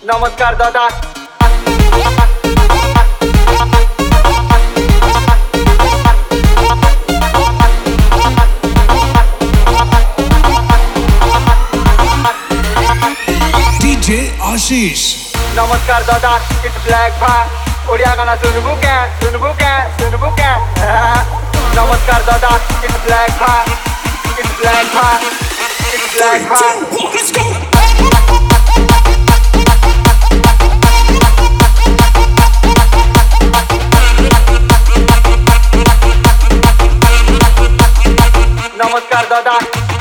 नमस्कार दादा। DJ आशीष। नमस्कार दादा, इट्स ब्लैक भाई। ओडिया गाना सुनबू क्या सुनबू क्या सुनबू क्या। नमस्कार दादा, इट्स ब्लैक भाई, इट्स ब्लैक भाई, इट्स ब्लैक भाई। नमस्कार दादा।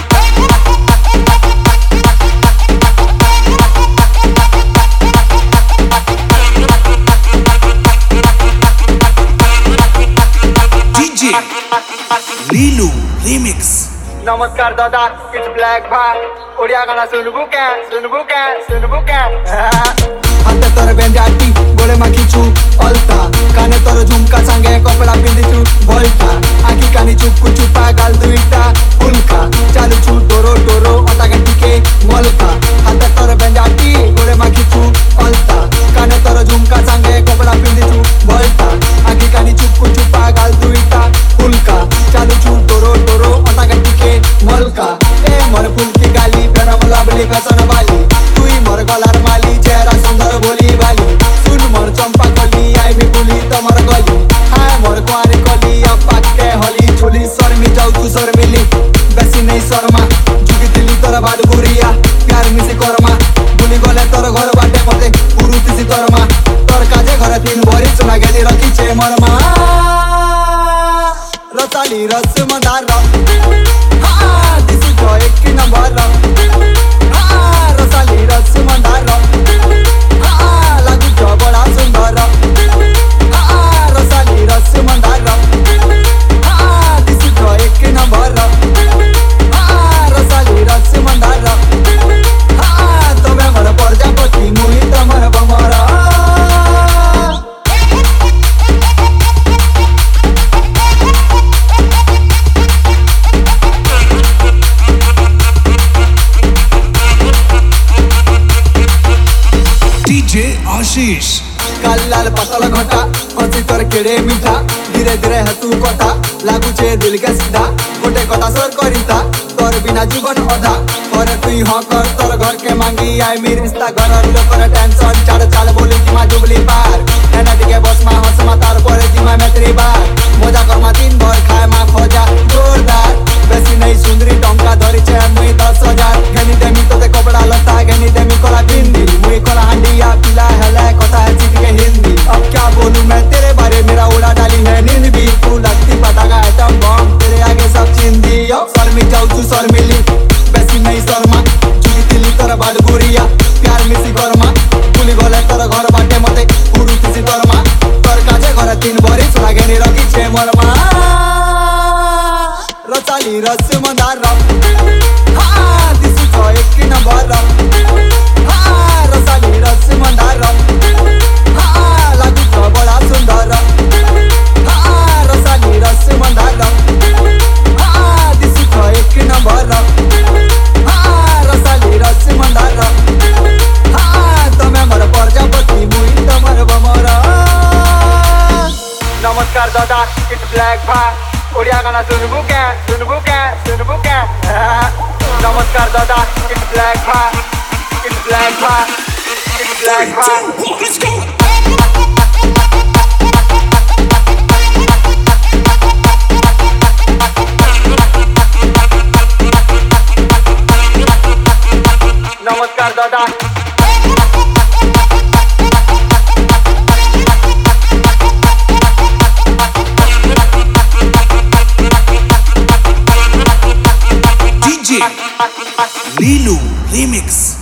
DJ Leelu remix. नमस्कार दादा, इट्स ब्लैक भाई। ओडिया गाना सुनबू क्या सुनबू क्या सुनबू क्या। हाते तोर बेंजाटी गोले माखिचु अलता काने तोर झुमका संगे कपड़ा पिंदिचु भलता आखी कानी चुपकु चुपा गाल दुईटा उल्का चालू छु टोरो टोरो अटा गंटिके मलका हाते तोर बेंजाटी गोले माखिचु अलता काने तोर झुमका संगे कपड़ा पिंदिचु भलता आखी कानी चुपकु चुपा गाल दुईटा उल्का चालू छु टोरो टोरो अटा गंटिके मलका ए मोर फुलकी गाली फेरा मला बली फैशन वाली तुई मोर गलार माली चेहरा सुंदर बोली वाली सुन मोर चंपा कली आई भी बोली तमर गली हाय मोर कुआरी कली अब पाके हली झोली शर्मी जाऊ तू शर्मिली बेसी नहीं शर्मा जुगी दिली तोर बाद गुरिया प्यार मिसी करमा बुली गले तोर घर बाटे मते पुरुतिसी तोरमा तोर काजे घर तीन भरी सुना गेली रखी छे मरमा रसाली रस मंदार हां दिसु जो एक नंबर रसाली रस मंदार लागू जो बड़ा सुंदर रसाली रस मंदार दिसु जो एक नंबर रसाली रस मंदार तबे मोर प्रजापति मुई तमर बमरा। DJ आशीष। काल लाल पतल घटा हसी तोर केड़े मीठा धीरे धीरे हतु कथा लागू छे दिल के सीधा गोटे कथा सर करिता तोर बिना जीवन अधा और तुई हाँ कर तोर घर के मांगी आई मी रिश्ता घर लोकर टेंशन चाल चाल बोली जिमा जुबली पार एना टिके बस मा हंस मा तार परे जिमा मैत्री बार मजा कर मा दिन भर खाए मा खोजा जोरदार बेसी नहीं सुंदरी टंका धरी छे मुई 10,000 घेनी देमी तोते कपड़ा लता घेनी देमी कोला बिंदी मुई कोला हंडिया पिला हेले कथा है सीख के हिंदी अब क्या बोलूं मैं तेरे बारे मेरा उड़ा डाली है नींद भी तू लगती पटाखा एटम बम तेरे आगे सब चिंदी शर्मी जाऊ तू शर्मिली बेसी नहीं शर्मा जुगी दिली तोर बाद गुरिया प्यार मिसी करमा बुली गले तोर घर बाटे मते पुरुतिसी तोरमा तोर काजे घर तीन भरी सुना घेनी रखी छे मरमा रसाली रस मंदार हां दिसु जो एक नंबर रसाली रस मंदार हां लागू जो बड़ा सुंदर रसाली रस मंदार हां दिसु जो एक नंबर रसाली रस मंदार हां तमे मोर प्रजापति मुई तमर बमरा। नमस्कार दादा, इट्स ब्लैक भाई। ओडिया गाना सुनबू क्या सुनबू क्या सुनबू क्या। नमस्कार दादा, इट्स ब्लैक भाई, इट्स ब्लैक भाई, इट्स ब्लैक भाई। नमस्कार दादा। DJ Leelu remix.